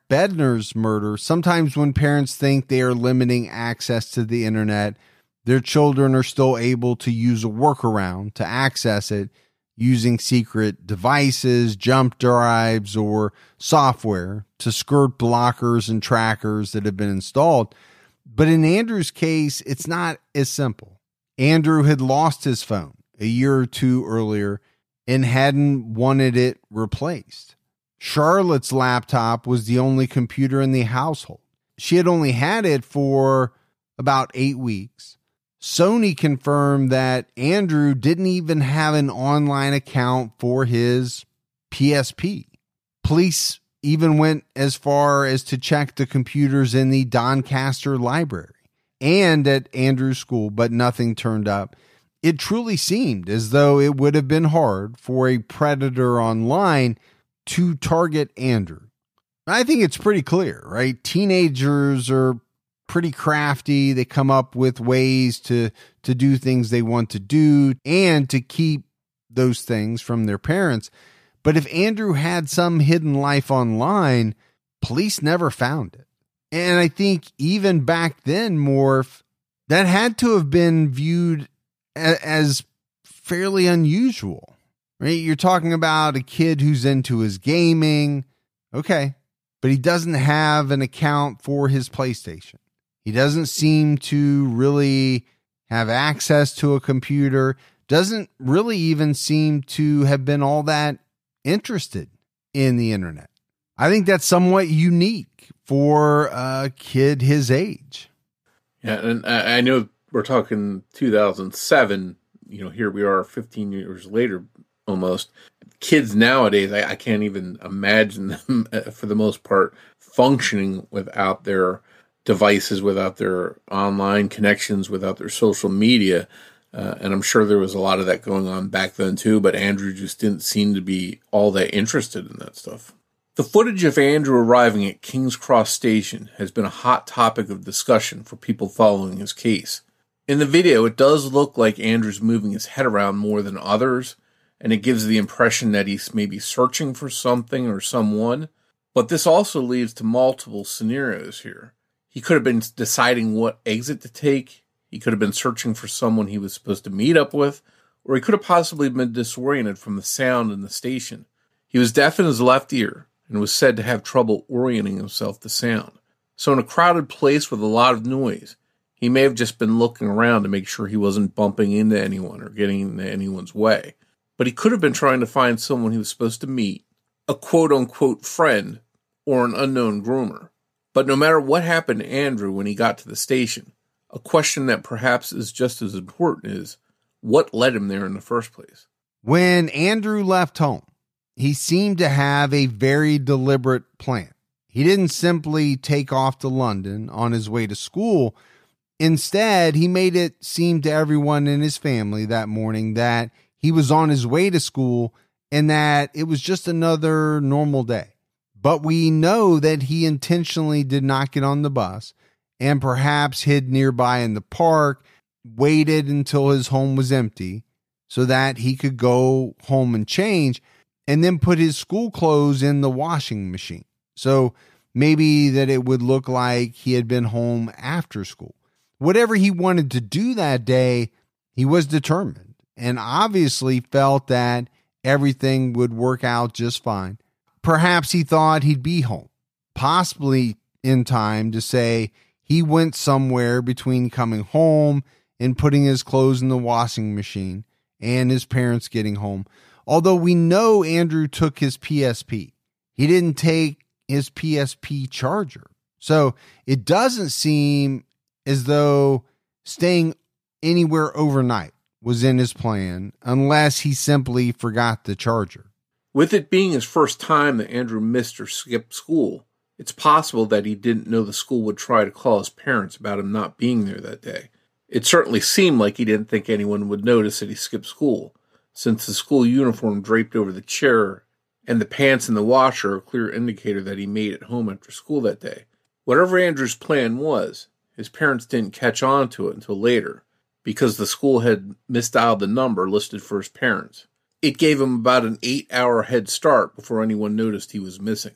Bednar's murder, sometimes when parents think they are limiting access to the internet, their children are still able to use a workaround to access it using secret devices, jump drives, or software to skirt blockers and trackers that have been installed. But in Andrew's case, it's not as simple. Andrew had lost his phone a year or two earlier and hadn't wanted it replaced. Charlotte's laptop was the only computer in the household. She had only had it for about eight weeks. Sony confirmed that Andrew didn't even have an online account for his P S P. Police even went as far as to check the computers in the Doncaster library and at Andrew's school, but nothing turned up. It truly seemed as though it would have been hard for a predator online to target Andrew. I think it's pretty clear, right? Teenagers are pretty crafty. They come up with ways to, to do things they want to do and to keep those things from their parents. But if Andrew had some hidden life online, police never found it. And I think even back then, Morph, that had to have been viewed a- as fairly unusual, right? You're talking about a kid who's into his gaming. Okay. But he doesn't have an account for his PlayStation. He doesn't seem to really have access to a computer, doesn't really even seem to have been all that interested in the internet. I think that's somewhat unique for a kid his age. Yeah, and I know we're talking two thousand seven, you know, here we are fifteen years later almost. Kids nowadays, I, I can't even imagine them, for the most part, functioning without their devices, without their online connections, without their social media. Uh, and I'm sure there was a lot of that going on back then too, but Andrew just didn't seem to be all that interested in that stuff. The footage of Andrew arriving at King's Cross Station has been a hot topic of discussion for people following his case. In the video, it does look like Andrew's moving his head around more than others, and it gives the impression that he's maybe searching for something or someone. But this also leads to multiple scenarios here. He could have been deciding what exit to take. He could have been searching for someone he was supposed to meet up with, or he could have possibly been disoriented from the sound in the station. He was deaf in his left ear and was said to have trouble orienting himself to sound. So in a crowded place with a lot of noise, he may have just been looking around to make sure he wasn't bumping into anyone or getting into anyone's way. But he could have been trying to find someone he was supposed to meet, a quote-unquote friend, or an unknown groomer. But no matter what happened to Andrew when he got to the station, a question that perhaps is just as important is, what led him there in the first place? When Andrew left home, he seemed to have a very deliberate plan. He didn't simply take off to London on his way to school. Instead, he made it seem to everyone in his family that morning that he was on his way to school and that it was just another normal day. But we know that he intentionally did not get on the bus and perhaps hid nearby in the park, waited until his home was empty so that he could go home and change, and then put his school clothes in the washing machine. So maybe that it would look like he had been home after school. Whatever he wanted to do that day, he was determined and obviously felt that everything would work out just fine. Perhaps he thought he'd be home, possibly in time to say he went somewhere between coming home and putting his clothes in the washing machine and his parents getting home. Although we know Andrew took his P S P, he didn't take his P S P charger. So it doesn't seem as though staying anywhere overnight was in his plan, unless he simply forgot the charger. With it being his first time that Andrew missed or skipped school, it's possible that he didn't know the school would try to call his parents about him not being there that day. It certainly seemed like he didn't think anyone would notice that he skipped school, since the school uniform draped over the chair and the pants in the washer are a clear indicator that he made it home after school that day. Whatever Andrew's plan was, his parents didn't catch on to it until later, because the school had misdialed the number listed for his parents. It gave him about an eight-hour head start before anyone noticed he was missing.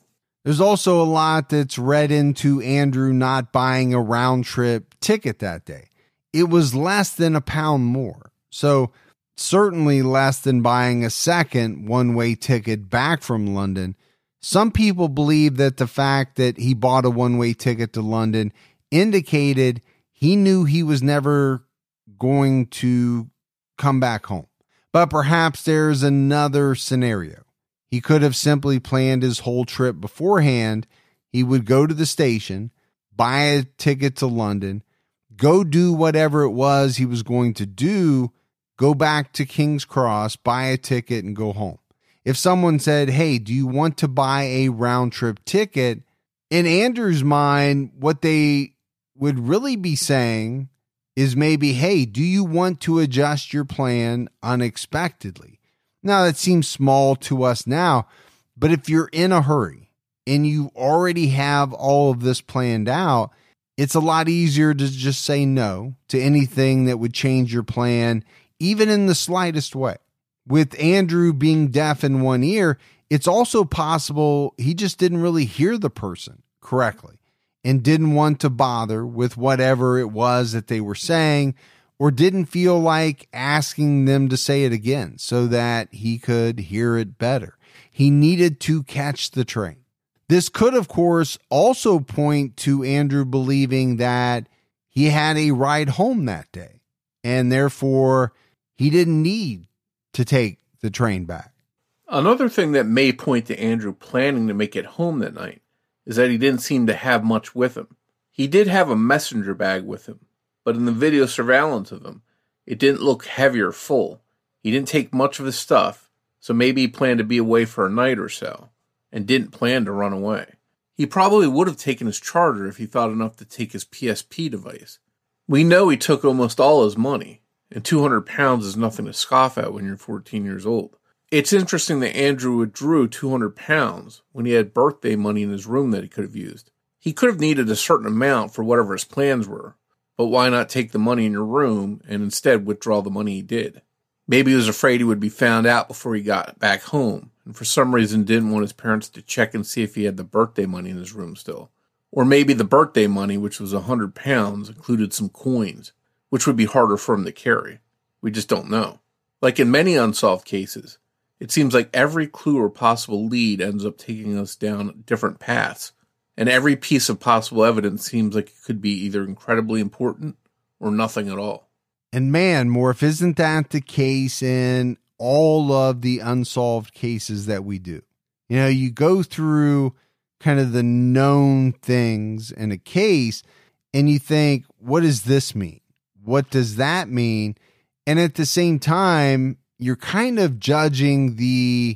There's also a lot that's read into Andrew not buying a round trip ticket that day. It was less than a pound more. So certainly less than buying a second one-way ticket back from London. Some people believe that the fact that he bought a one-way ticket to London indicated he knew he was never going to come back home. But perhaps there's another scenario. He could have simply planned his whole trip beforehand. He would go to the station, buy a ticket to London, go do whatever it was he was going to do, go back to King's Cross, buy a ticket, and go home. If someone said, hey, do you want to buy a round trip ticket? In Andrew's mind, what they would really be saying is maybe, hey, do you want to adjust your plan unexpectedly? Now, that seems small to us now, but if you're in a hurry and you already have all of this planned out, it's a lot easier to just say no to anything that would change your plan, even in the slightest way. With Andrew being deaf in one ear, it's also possible he just didn't really hear the person correctly and didn't want to bother with whatever it was that they were saying, or didn't feel like asking them to say it again so that he could hear it better. He needed to catch the train. This could, of course, also point to Andrew believing that he had a ride home that day, and therefore he didn't need to take the train back. Another thing that may point to Andrew planning to make it home that night is that he didn't seem to have much with him. He did have a messenger bag with him, but in the video surveillance of him, it didn't look heavy or full. He didn't take much of his stuff, so maybe he planned to be away for a night or so, and didn't plan to run away. He probably would have taken his charger if he thought enough to take his P S P device. We know he took almost all his money, and two hundred pounds is nothing to scoff at when you're fourteen years old. It's interesting that Andrew withdrew two hundred pounds when he had birthday money in his room that he could have used. He could have needed a certain amount for whatever his plans were, but why not take the money in your room and instead withdraw the money he did? Maybe he was afraid he would be found out before he got back home, and for some reason didn't want his parents to check and see if he had the birthday money in his room still. Or maybe the birthday money, which was one hundred pounds, included some coins, which would be harder for him to carry. We just don't know. Like in many unsolved cases, it seems like every clue or possible lead ends up taking us down different paths, and every piece of possible evidence seems like it could be either incredibly important or nothing at all. And man, Morph, isn't that the case in all of the unsolved cases that we do? You know, you go through kind of the known things in a case and you think, what does this mean? What does that mean? And at the same time, you're kind of judging the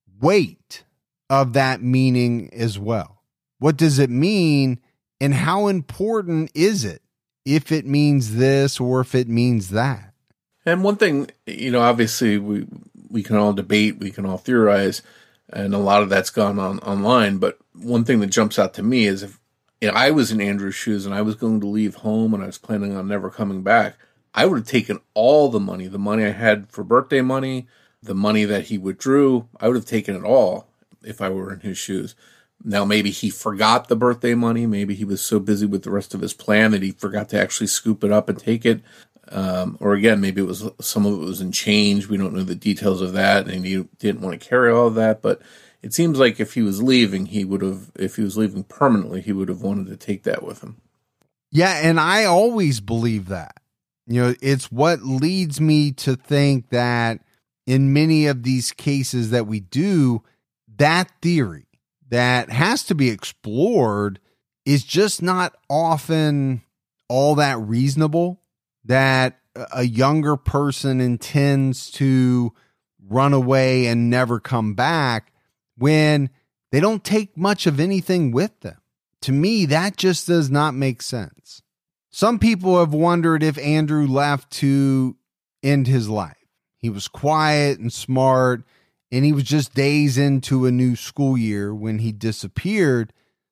weight of that meaning as well. What does it mean and how important is it if it means this or if it means that? And one thing, you know, obviously we we can all debate, we can all theorize, and a lot of that's gone on online. But one thing that jumps out to me is if you know, I was in Andrew's shoes and I was going to leave home and I was planning on never coming back, I would have taken all the money, the money I had for birthday money, the money that he withdrew. I would have taken it all if I were in his shoes. Now, maybe he forgot the birthday money. Maybe he was so busy with the rest of his plan that he forgot to actually scoop it up and take it. Um, or again, maybe it was some of it was in change. We don't know the details of that, and he didn't want to carry all of that. But it seems like if he was leaving, he would have, if he was leaving permanently, he would have wanted to take that with him. Yeah, and I always believe that. You know, it's what leads me to think that in many of these cases that we do, that theory that has to be explored is just not often all that reasonable, that a younger person intends to run away and never come back when they don't take much of anything with them. To me, that just does not make sense. Some people have wondered if Andrew left to end his life. He was quiet and smart, and he was just days into a new school year when he disappeared.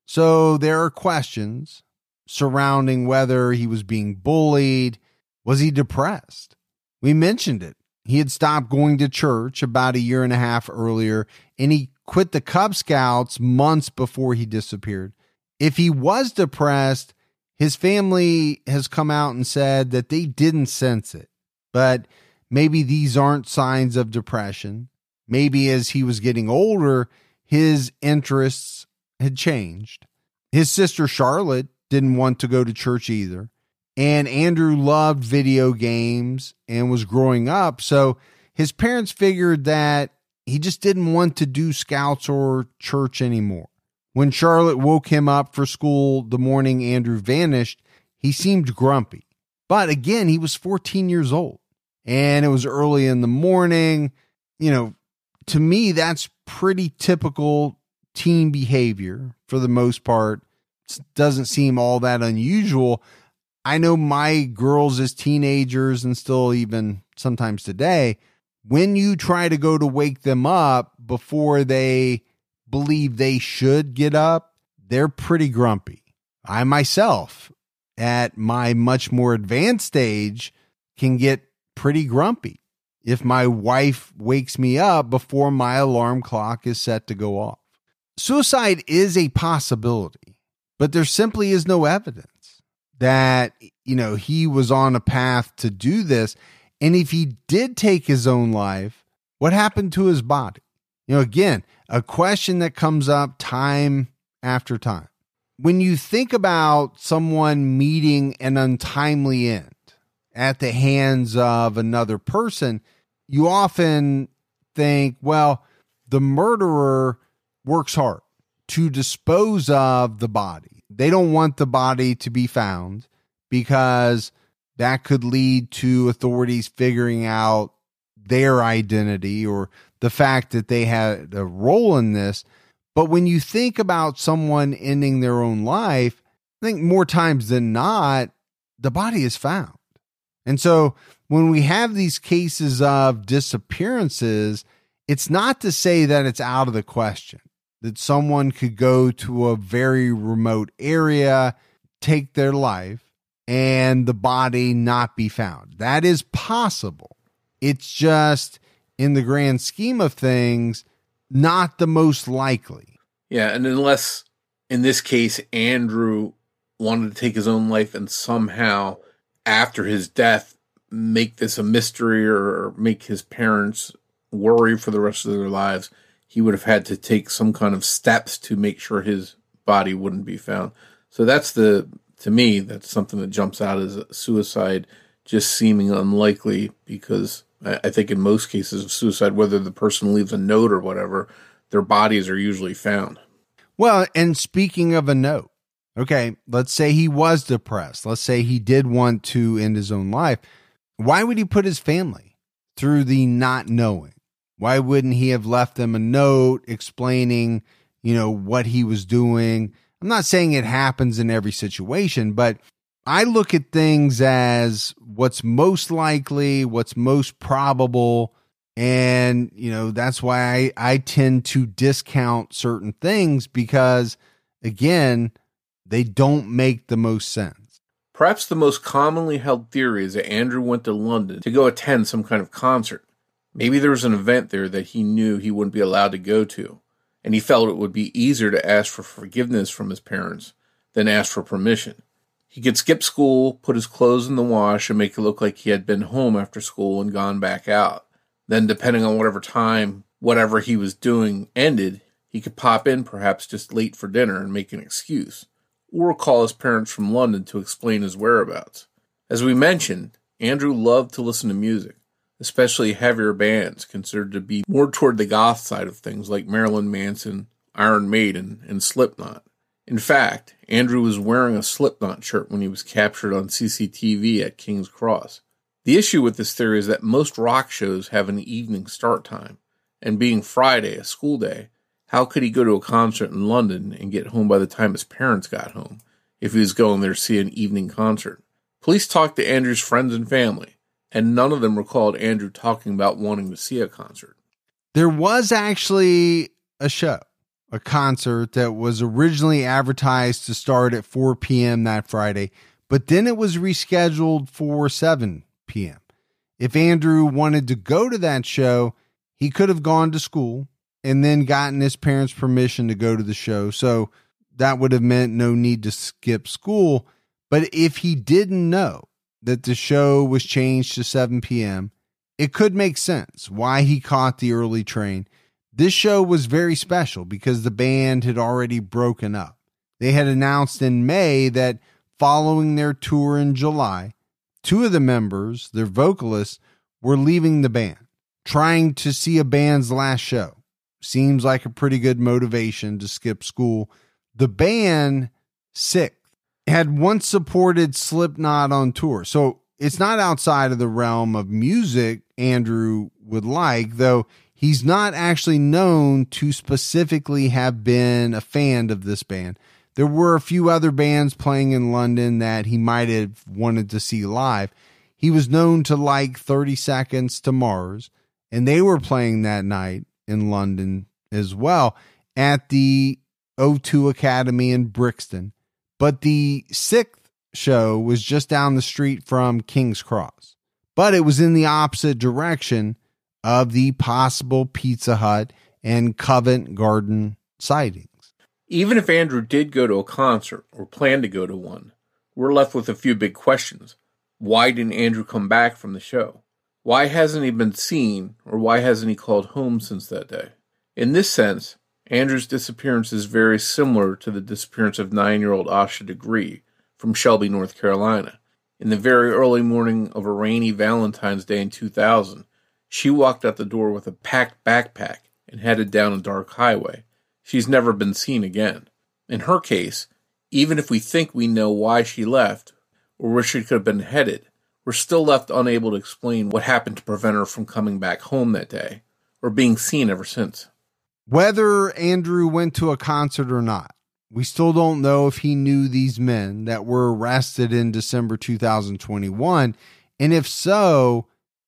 So there are questions surrounding whether he was being bullied. Was he depressed? We mentioned it. He had stopped going to church about a year and a half earlier, and he quit the Cub Scouts months before he disappeared. If he was depressed, his family has come out and said that they didn't sense it. But maybe these aren't signs of depression. Maybe as he was getting older, his interests had changed. His sister Charlotte didn't want to go to church either. And Andrew loved video games and was growing up. So his parents figured that he just didn't want to do scouts or church anymore. When Charlotte woke him up for school the morning Andrew vanished, he seemed grumpy. But again, he was fourteen years old and it was early in the morning. You know, to me, that's pretty typical teen behavior for the most part. It doesn't seem all that unusual. I know my girls as teenagers and still even sometimes today, when you try to go to wake them up before they believe they should get up, they're pretty grumpy. I myself, at my much more advanced age, can get pretty grumpy if my wife wakes me up before my alarm clock is set to go off. Suicide is a possibility, but there simply is no evidence that, you know, he was on a path to do this. And if he did take his own life, what happened to his body? You know, again, a question that comes up time after time. When you think about someone meeting an untimely end at the hands of another person, you often think, well, the murderer works hard to dispose of the body. They don't want the body to be found because that could lead to authorities figuring out their identity or the fact that they had a role in this. But when you think about someone ending their own life, I think more times than not, the body is found. And so when we have these cases of disappearances, it's not to say that it's out of the question that someone could go to a very remote area, take their life, and the body not be found. That is possible. It's just, in the grand scheme of things, not the most likely. Yeah, and unless, in this case, Andrew wanted to take his own life and somehow, after his death, make this a mystery or make his parents worry for the rest of their lives, he would have had to take some kind of steps to make sure his body wouldn't be found. So that's the, to me, that's something that jumps out as a suicide, just seeming unlikely, because I, I think in most cases of suicide, whether the person leaves a note or whatever, their bodies are usually found. Well, and speaking of a note, okay, let's say he was depressed. Let's say he did want to end his own life. Why would he put his family through the not knowing? Why wouldn't he have left them a note explaining, you know, what he was doing? I'm not saying it happens in every situation, but I look at things as what's most likely, what's most probable. And, you know, that's why I, I tend to discount certain things because, again, they don't make the most sense. Perhaps the most commonly held theory is that Andrew went to London to go attend some kind of concert. Maybe there was an event there that he knew he wouldn't be allowed to go to, and he felt it would be easier to ask for forgiveness from his parents than ask for permission. He could skip school, put his clothes in the wash, and make it look like he had been home after school and gone back out. Then, depending on whatever time, whatever he was doing ended, he could pop in perhaps just late for dinner and make an excuse, or call his parents from London to explain his whereabouts. As we mentioned, Andrew loved to listen to music, especially heavier bands considered to be more toward the goth side of things like Marilyn Manson, Iron Maiden, and Slipknot. In fact, Andrew was wearing a Slipknot shirt when he was captured on C C T V at King's Cross. The issue with this theory is that most rock shows have an evening start time, and being Friday, a school day, how could he go to a concert in London and get home by the time his parents got home if he was going there to see an evening concert? Police talked to Andrew's friends and family, and none of them recalled Andrew talking about wanting to see a concert. There was actually a show, a concert that was originally advertised to start at four p.m. that Friday, but then it was rescheduled for seven p.m. If Andrew wanted to go to that show, he could have gone to school and then gotten his parents' permission to go to the show. So that would have meant no need to skip school. But if he didn't know that the show was changed to seven p.m., it could make sense why he caught the early train. This show was very special because the band had already broken up. They had announced in May that following their tour in July, two of the members, their vocalists, were leaving the band, trying to see a band's last show. Seems like a pretty good motivation to skip school. The band, Sixth, had once supported Slipknot on tour, so it's not outside of the realm of music Andrew would like, though he's not actually known to specifically have been a fan of this band. There were a few other bands playing in London that he might have wanted to see live. He was known to like thirty Seconds to Mars, and they were playing that night in London as well at the O two Academy in Brixton. But the Sixth show was just down the street from King's Cross. But it was in the opposite direction of the possible Pizza Hut and Covent Garden sightings. Even if Andrew did go to a concert or plan to go to one, we're left with a few big questions. Why didn't Andrew come back from the show? Why hasn't he been seen, or why hasn't he called home since that day? In this sense, Andrew's disappearance is very similar to the disappearance of nine-year-old Asha Degree from Shelby, North Carolina. In the very early morning of a rainy Valentine's Day in two thousand, she walked out the door with a packed backpack and headed down a dark highway. She's never been seen again. In her case, even if we think we know why she left or where she could have been headed, we're still left unable to explain what happened to prevent her from coming back home that day or being seen ever since. Whether Andrew went to a concert or not, we still don't know if he knew these men that were arrested in December two thousand twenty-one. And if so,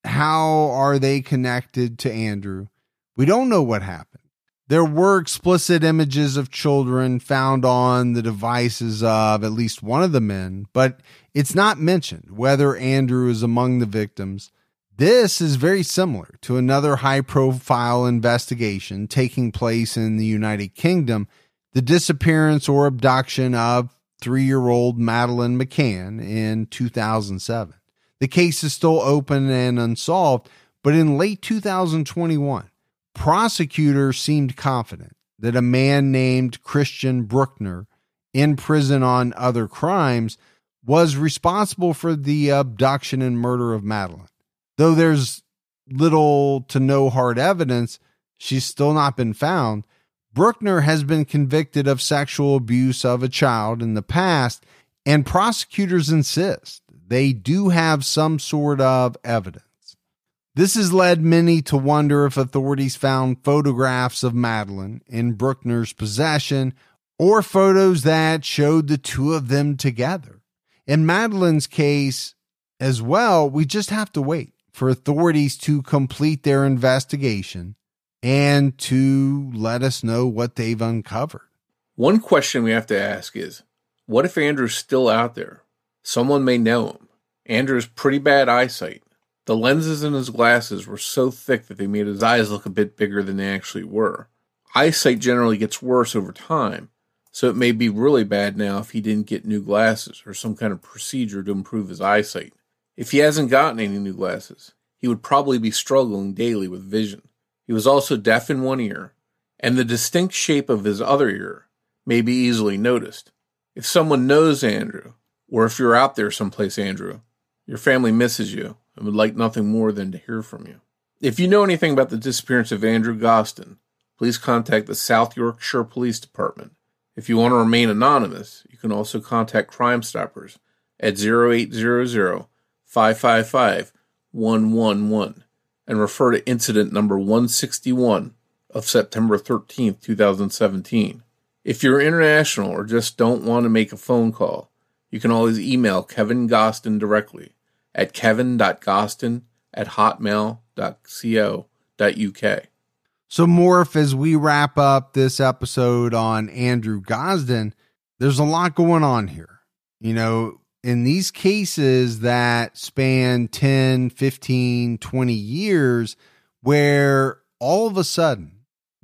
how are they connected to Andrew? We don't know what happened. There were explicit images of children found on the devices of at least one of the men, but it's not mentioned whether Andrew is among the victims. This is very similar to another high-profile investigation taking place in the United Kingdom, the disappearance or abduction of three-year-old Madeleine McCann in two thousand seven. The case is still open and unsolved, but in late two thousand twenty-one, prosecutors seemed confident that a man named Christian Bruckner, in prison on other crimes, was responsible for the abduction and murder of Madeleine. Though there's little to no hard evidence, she's still not been found. Bruckner has been convicted of sexual abuse of a child in the past, and prosecutors insist they do have some sort of evidence. This has led many to wonder if authorities found photographs of Madeleine in Bruckner's possession or photos that showed the two of them together. In Madeleine's case as well, we just have to wait for authorities to complete their investigation and to let us know what they've uncovered. One question we have to ask is, what if Andrew's still out there? Someone may know him. Andrew has pretty bad eyesight. The lenses in his glasses were so thick that they made his eyes look a bit bigger than they actually were. Eyesight generally gets worse over time, so it may be really bad now if he didn't get new glasses or some kind of procedure to improve his eyesight. If he hasn't gotten any new glasses, he would probably be struggling daily with vision. He was also deaf in one ear, and the distinct shape of his other ear may be easily noticed. If someone knows Andrew, or if you're out there someplace, Andrew, your family misses you and would like nothing more than to hear from you. If you know anything about the disappearance of Andrew Gostin, please contact the South Yorkshire Police Department. If you want to remain anonymous, you can also contact Crime Stoppers at zero eight zero zero, five five five, one one one and refer to incident number one sixty-one of September thirteenth, twenty seventeen. If you're international or just don't want to make a phone call, you can always email Kevin Gostin directly at kevin dot gostin at hotmail dot co dot uk. So, Morph, as we wrap up this episode on Andrew Gostin, there's a lot going on here. You know, in these cases that span ten, fifteen, twenty years, where all of a sudden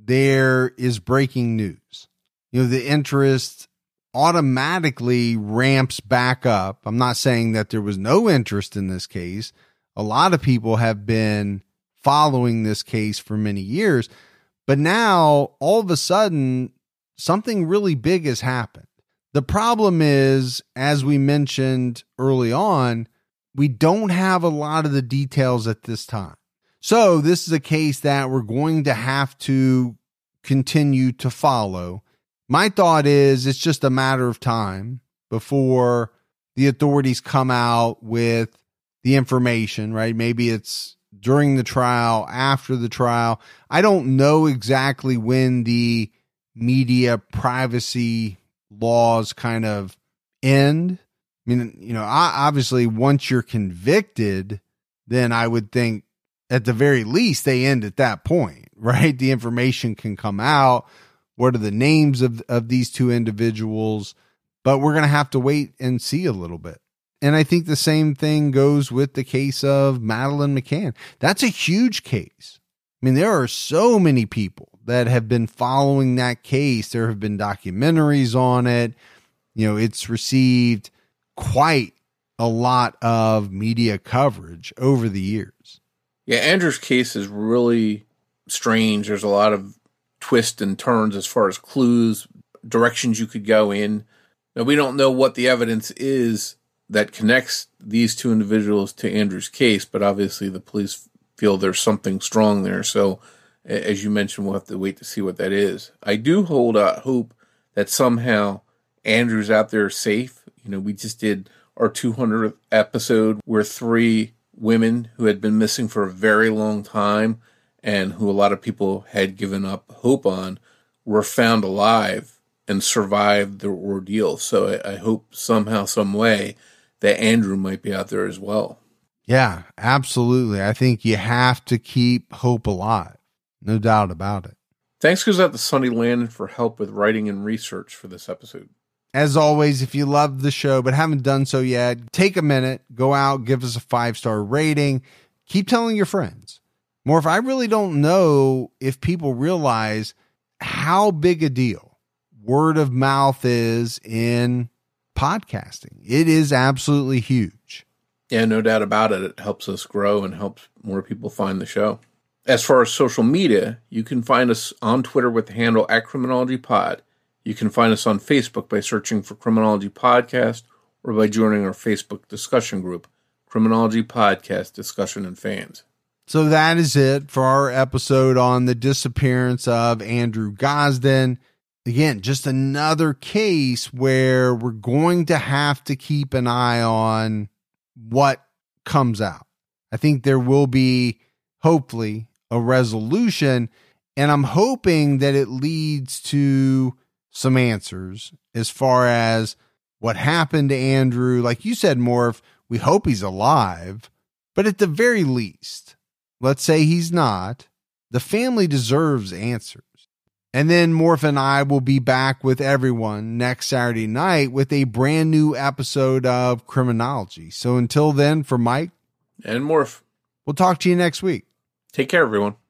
there is breaking news. You know, the interest automatically ramps back up. I'm not saying that there was no interest in this case. A lot of people have been following this case for many years, but now all of a sudden something really big has happened. The problem is, as we mentioned early on, we don't have a lot of the details at this time. So this is a case that we're going to have to continue to follow. My thought is it's just a matter of time before the authorities come out with the information, right? Maybe it's during the trial, after the trial. I don't know exactly when the media privacy laws kind of end. I mean, you know, obviously once you're convicted, then I would think at the very least they end at that point, right? The information can come out. What are the names of, of these two individuals? But we're going to have to wait and see a little bit. And I think the same thing goes with the case of Madeleine McCann. That's a huge case. I mean, there are so many people that have been following that case. There have been documentaries on it. You know, it's received quite a lot of media coverage over the years. Yeah, Andrew's case is really strange. There's a lot of twists and turns as far as clues, directions you could go in. Now, we don't know what the evidence is that connects these two individuals to Andrew's case, but obviously the police feel there's something strong there. So, as you mentioned, we'll have to wait to see what that is. I do hold out hope that somehow Andrew's out there safe. You know, we just did our two hundredth episode where three women who had been missing for a very long time and who a lot of people had given up hope on were found alive and survived the ordeal. So I, I hope somehow, some way, that Andrew might be out there as well. Yeah, absolutely. I think you have to keep hope alive. No doubt about it. Thanks goes out to Sonny Landon for help with writing and research for this episode. As always, if you love the show but haven't done so yet, take a minute, go out, give us a five-star rating. Keep telling your friends. Morph, I really don't know if people realize how big a deal word of mouth is in podcasting. It is absolutely huge. Yeah, no doubt about it. It helps us grow and helps more people find the show. As far as social media, you can find us on Twitter with the handle at Criminology Pod. You can find us on Facebook by searching for Criminology Podcast or by joining our Facebook discussion group, Criminology Podcast Discussion and Fans. So that is it for our episode on the disappearance of Andrew Gosden. Again, just another case where we're going to have to keep an eye on what comes out. I think there will be, hopefully, a resolution, and I'm hoping that it leads to some answers as far as what happened to Andrew. Like you said, Morph, we hope he's alive, but at the very least, let's say he's not, the family deserves answers. And then Morph and I will be back with everyone next Saturday night with a brand new episode of Criminology. So until then, for Mike and Morph, we'll talk to you next week. Take care, everyone.